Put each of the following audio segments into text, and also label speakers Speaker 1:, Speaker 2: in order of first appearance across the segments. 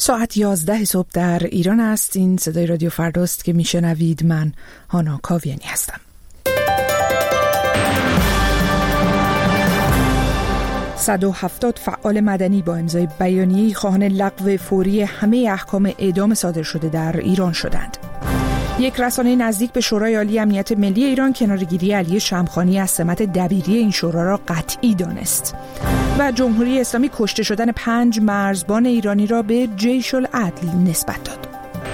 Speaker 1: ساعت 11 صبح در ایران است. این صدای رادیو فرداست که میشنوید. من هانا کاویانی هستم. 170 فعال مدنی با امضای بیانیه‌ای خواهان لغو فوری همه احکام اعدام صادر شده در ایران شدند. یک رسانه نزدیک به شورای عالی امنیت ملی ایران کناره‌گیری علی شمخانی از سمت دبیری این شورا را قطعی دانست. و جمهوری اسلامی کشته شدن 5 مرزبان ایرانی را به جیش العدل نسبت داد.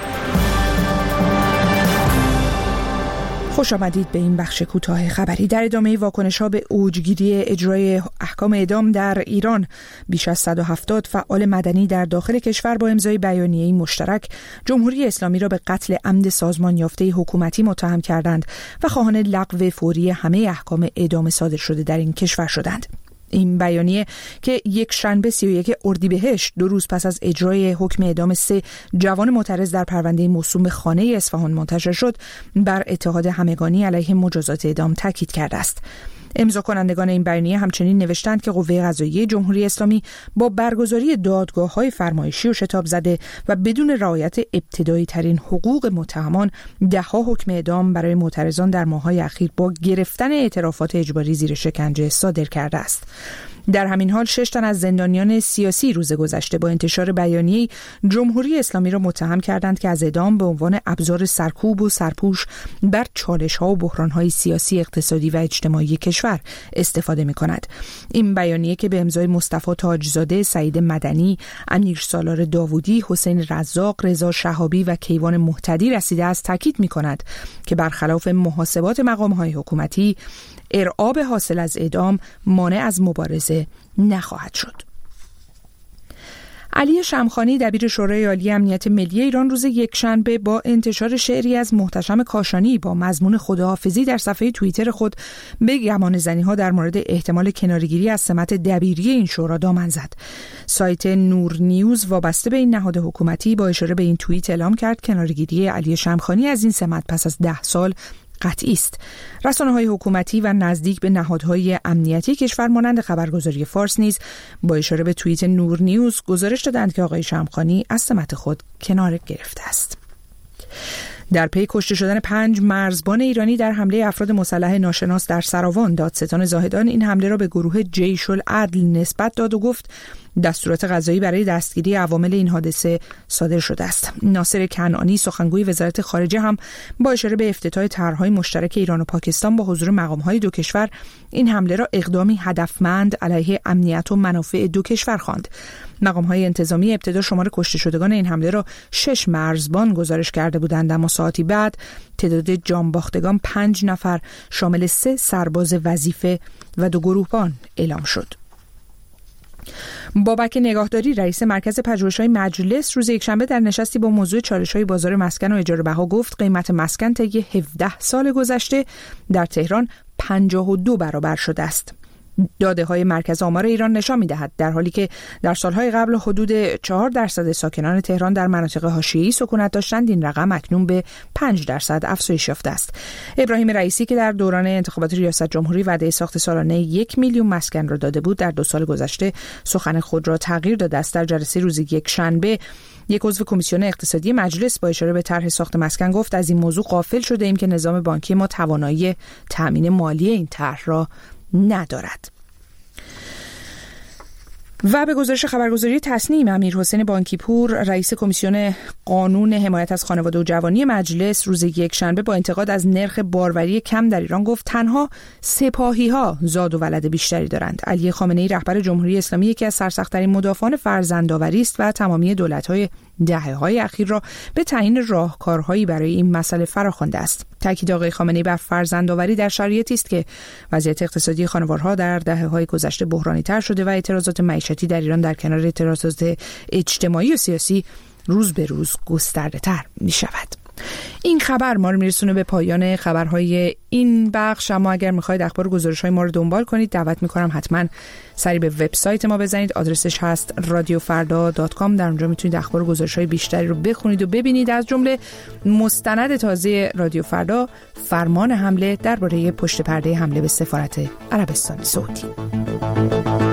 Speaker 1: خوش آمدید به این بخش کوتاه خبری. در ادامه واکنش‌ها به اوجگیری اجرای احکام اعدام در ایران، بیش از 170 فعال مدنی در داخل کشور با امضای بیانیه‌ای مشترک جمهوری اسلامی را به قتل عمد سازمان یافته حکومتی متهم کردند و خواهان لغو فوری همه احکام اعدام صادر شده در این کشور شدند. این بیانیه که یک شنبه 31 اردیبهشت 2 روز پس از اجرای حکم اعدام 3 جوان معترض در پرونده موسوم به خانه اصفهان منتشر شد، بر اتحاد همگانی علیه مجازات اعدام تاکید کرده است. امضا کنندگان این بیانیه همچنین نوشتند که قوه قضاییه جمهوری اسلامی با برگزاری دادگاه‌های فرمایشی و شتاب زده و بدون رعایت ابتدایی ترین حقوق متهمان ده‌ها حکم اعدام برای معترضان در ماه‌های اخیر با گرفتن اعترافات اجباری زیر شکنجه صادر کرده است. در همین حال 6 تن از زندانیان سیاسی روز گذشته با انتشار بیانیه‌ای جمهوری اسلامی را متهم کردند که از اعدام به عنوان ابزار سرکوب و سرپوش بر چالش‌ها و بحران‌های سیاسی، اقتصادی و اجتماعی کشور استفاده می‌کند. این بیانیه که به امضای مصطفی تاجزاده، سعید مدنی، امیرسالار داوودی، حسین رزاق، رضا شهابی و کیوان مهتدی رسیده است، تاکید می‌کند که برخلاف محاسبات مقام‌های حکومتی، ارعاب حاصل از اعدام مانع از مبارزه نخواهد شد. علی شمخانی دبیر شورای عالی امنیت ملی ایران روز یکشنبه با انتشار شعری از محتشم کاشانی با مضمون خداحافظی در صفحه توییتر خود به گمانه‌زنی‌ها در مورد احتمال کناره‌گیری از سمت دبیری این شورا دامن زد. سایت نور نیوز وابسته به این نهاد حکومتی با اشاره به این توییت اعلام کرد کناره‌گیری علی شمخانی از این سمت پس از 10 سال قطعی است. رسانه‌های حکومتی و نزدیک به نهادهای امنیتی کشور مانند خبرگزاری فارس نیز با اشاره به توییت نور نیوز گزارش دادند که آقای شمخانی از سمت خود کنار گرفته است. در پی کشته شدن 5 مرزبان ایرانی در حمله افراد مسلح ناشناس در سراوان، دادستان زاهدان این حمله را به گروه جیش العدل نسبت داد و گفت دستورات قضایی برای دستگیری عوامل این حادثه صادر شده است. ناصر کنعانی سخنگوی وزارت خارجه هم با اشاره به افتتاح طرح‌های مشترک ایران و پاکستان با حضور مقام‌های دو کشور این حمله را اقدامی هدفمند علیه امنیت و منافع دو کشور خواند. مقام‌های انتظامی ابتدا شمار کشته شدگان این حمله را 6 مرزبان گزارش کرده بودند، اما ساعتی بعد تعداد جانباختگان 5 نفر شامل 3 سرباز وظیفه و 2 گروهبان اعلام شد. بابک نگاهداری رئیس مرکز پژوهش‌های مجلس روز یکشنبه در نشستی با موضوع چالش‌های بازار مسکن و اجاره بها گفت قیمت مسکن طی 17 سال گذشته در تهران 52 برابر شده است. داده‌های مرکز آمار ایران نشان می‌دهد در حالی که در سال‌های قبل حدود 4% ساکنان تهران در مناطق حاشیه‌ای سکونت داشتند، این رقم اکنون به 5% افزایش یافته است. ابراهیم رئیسی که در دوران انتخابات ریاست جمهوری وعده ساخت سالانه 1 میلیون مسکن را داده بود، در 2 سال گذشته سخن خود را تغییر داده است. در جلسه روز یکشنبه یک عضو کمیسیون اقتصادی مجلس با اشاره به طرح ساخت مسکن گفت از این موضوع غافل شده ایم که نظام بانکی ما توانایی تامین مالی این طرح را ندارد. و به گزارش خبرگزاری تصنیم، امیرحسین بانکیپور رئیس کمیسیون قانون حمایت از خانواده و جوانی مجلس روز یکشنبه با انتقاد از نرخ باروری کم در ایران گفت تنها سپاهی‌ها زاد و ولد بیشتری دارند. علی خامنه‌ای رهبر جمهوری اسلامی یکی از سرسخت‌ترین مدافعان فرزندآوری است و تمامی دولت‌های دهه‌های اخیر را به تعیین راهکارهایی برای این مسئله فراخوانده است. تاکید آقای خامنه‌ای بر فرزندآوری در شرایطی است که وضعیت اقتصادی خانوارها در دهه‌های گذشته بحرانی‌تر شده و اعتراضات معیشتی در ایران در کنار اعتراضات اجتماعی و سیاسی روز به روز گسترده‌تر می‌شود. این خبر ما رو میرسونه به پایان خبرهای این بخش. اما اگر میخواید اخبار و گزارش‌های ما رو دنبال کنید، دعوت میکنم حتما سری به وبسایت ما بزنید. آدرسش هست radiofarda.com. در اونجا میتونید اخبار و گزارش‌های بیشتری رو بخونید و ببینید، از جمله مستند تازه رادیو فردا، فرمان حمله درباره پشت پرده حمله به سفارت عربستان سعودی.